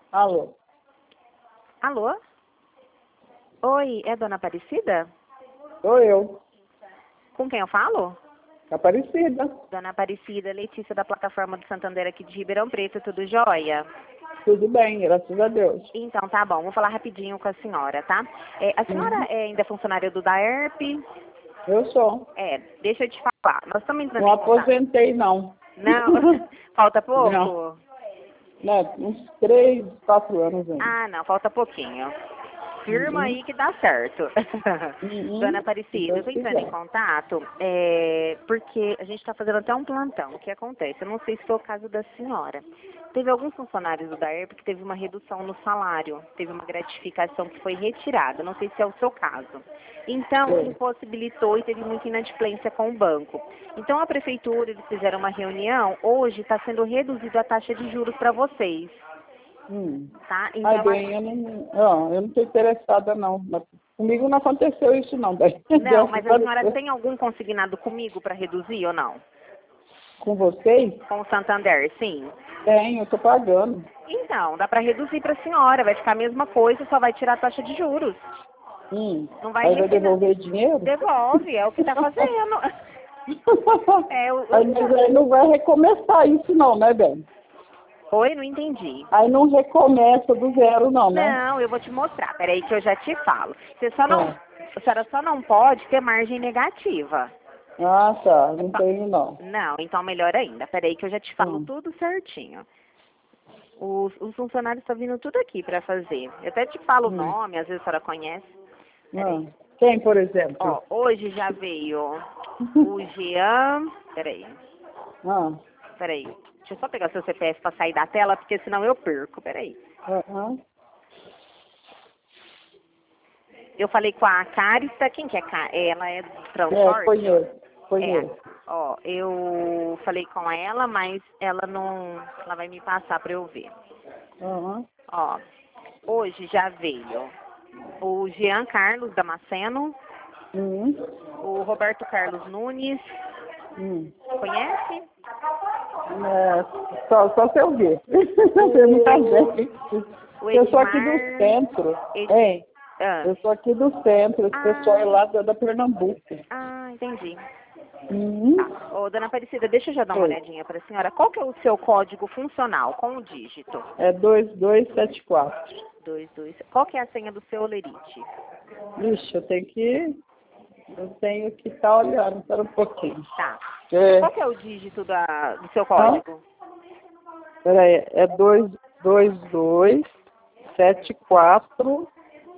Alô? Alô? Oi, é a dona Aparecida? Sou eu, Com quem eu falo? Aparecida. Dona Aparecida, Letícia da plataforma do Santander aqui de Ribeirão Preto, tudo jóia? Tudo bem, graças a Deus. Então, tá bom, vou falar rapidinho com a senhora, tá? A senhora é ainda funcionária do DAERP? Eu sou. Deixa eu te falar, nós estamos entrando Não em contato. aposentei, não. Não? Falta Não. pouco? Não, uns 3, 4 anos ainda. Ah, não, falta pouquinho. Firma Uhum. aí que dá certo. Dona Uhum. Se Aparecida, eu Deus tô entrando em quiser. contato porque a gente está fazendo até um plantão. O que acontece? Eu não sei se foi o caso da senhora. Teve alguns funcionários do DAERP que teve uma redução no salário, teve uma gratificação que foi retirada. Não sei se é o seu caso. Então, É. impossibilitou e teve muita inadimplência com o banco. Então, a prefeitura, eles fizeram uma reunião. Hoje está sendo reduzido a taxa de juros para vocês. Tá? Ai, Então, bem, eu não estou interessada, não. Mas comigo não aconteceu isso, não. Daí, não, mas graças a a senhora Deus. tem algum consignado comigo para reduzir ou não? Com vocês? Com o Santander, sim. Tem, eu estou pagando. Então, dá para reduzir para a senhora, vai ficar a mesma coisa, só vai tirar a taxa de juros. Não vai Aí vai mexer devolver dinheiro? Devolve, é o que está fazendo. Aí, mas aí não vai recomeçar isso não, né, bem? Oi, não entendi. Aí não recomeça do zero não, né? Não, eu vou te mostrar, peraí que eu já te falo. Você só não, a senhora só não pode ter margem negativa. Ah, tá. Não tenho não. Não, então melhor ainda. Peraí que eu já te falo tudo certinho. Os funcionários estão vindo tudo aqui para fazer. Eu até te falo o nome, às vezes a senhora conhece. Peraí. Quem, por exemplo? Ó, hoje já veio o Jean. Peraí. Peraí. Deixa eu só pegar seu CPF para sair da tela, porque senão eu perco. Peraí. Eu falei com a Carista. Quem que é ela? É do transporte? Conheço. Ó, eu falei com ela, mas ela não. Ela vai me passar para eu ver. Ó, hoje já veio o Jean Carlos Damasceno, o Roberto Carlos Nunes. Conhece? Só se eu ver. Eu não casei. Eu sou aqui do centro. Eu sou aqui do centro. Esse pessoal é lá da Pernambuco. Ah, entendi. Ô, dona Aparecida, deixa eu já dar uma olhadinha para a senhora. Qual que é o seu código funcional com o dígito? É 2274. 22. Qual que é a senha do seu Olerite? Ixi, eu tenho que estar olhando para um pouquinho. Tá. Qual que é o dígito do seu código? Peraí, é 224742.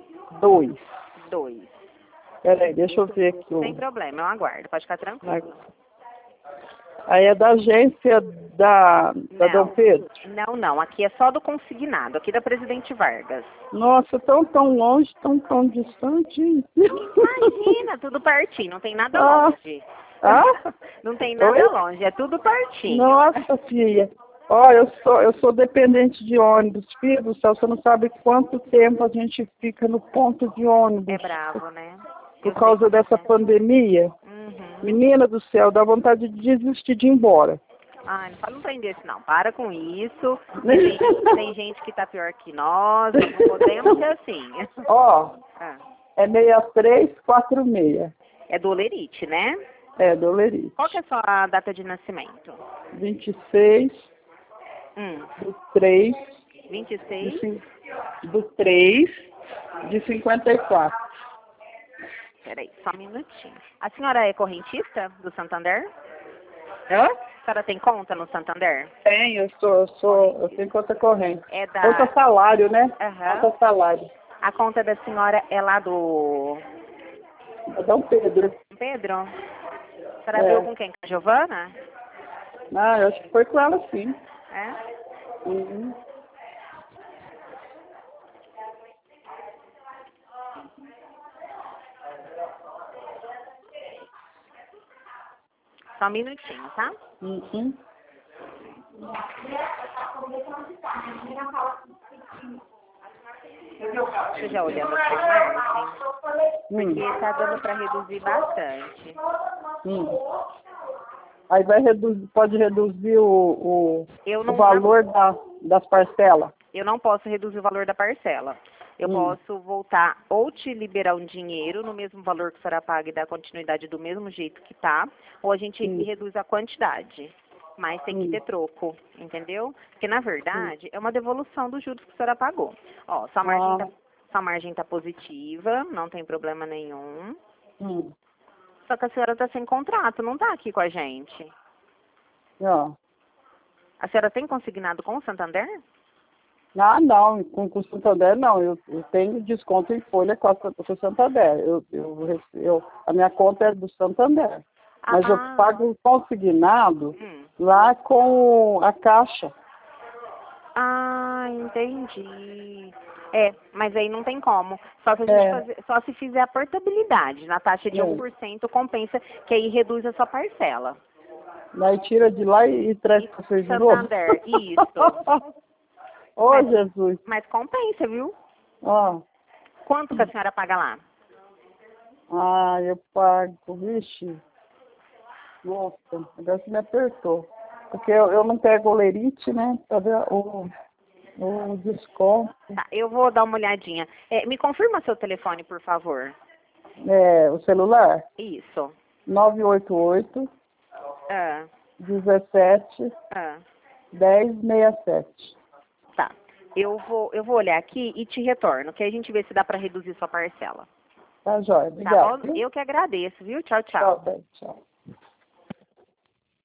2. Peraí, deixa eu ver aqui. Sem problema, eu aguardo, pode ficar tranquilo. Aí é da agência da Dom Pedro? Não, aqui é só do consignado, aqui da Presidente Vargas. Nossa, tão longe, tão distante. Imagina, tudo pertinho, não tem nada longe. Não tem nada longe, é tudo pertinho. Nossa, filha. Ó, eu sou dependente de ônibus. Filha do céu, você não sabe quanto tempo a gente fica no ponto de ônibus. É bravo, né? Por causa dessa pandemia. Menina do céu, dá vontade de desistir de ir embora. Ai, não fala um trem desse não, para com isso. Tem gente que tá pior que nós não podemos ser assim. Ó, é 6346. É do Olerite, né? É, do Olerite. Qual que é a sua data de nascimento? 26 do 3 26 do 3 de 54. Peraí, só um minutinho. A senhora é correntista do Santander? Hã? A senhora tem conta no Santander? Tenho, eu tenho conta corrente. É da... Conta salário, né? Conta salário. A conta da senhora é lá do... É Dom Pedro. Pedro? A senhora viu com quem? Com a Giovana? Ah, eu acho que foi com ela, sim. É? Só um minutinho, tá? Você já olhando a sua margem? Porque tá dando para reduzir bastante. Aí pode reduzir o valor das parcelas? eu não posso reduzir o valor da parcela. Eu posso voltar ou te liberar um dinheiro no mesmo valor que a senhora paga e dar continuidade do mesmo jeito que tá, ou a gente reduz a quantidade. Mas tem que ter troco, entendeu? Porque, na verdade, é uma devolução dos juros que a senhora pagou. Ó, sua margem tá positiva, não tem problema nenhum. Só que a senhora tá sem contrato, não tá aqui com a gente. Não. A senhora tem consignado com o Santander? Ah, não, com o Santander não. Eu tenho desconto em folha com o Santander. A minha conta é do Santander. Mas eu pago consignado lá com a Caixa. Ah, entendi. Mas aí não tem como. Só se a gente só se fizer a portabilidade na taxa de 1%, compensa, que aí reduz a sua parcela. Aí tira de lá e traz para vocês de novo? Santander, isso. Jesus. Mas compensa, viu? Quanto que a senhora paga lá? Eu pago, vixe. Nossa, agora você me apertou. Porque eu não pego olerite, né? Cadê o desconto? Tá, eu vou dar uma olhadinha. Me confirma seu telefone, por favor. O celular? Isso. 988 17 1067. Tá. Eu vou olhar aqui e te retorno, que aí a gente vê se dá para reduzir sua parcela. Tá, jóia. Obrigada. Tá bom? Eu que agradeço, viu? Tchau, tchau. Tchau, tchau.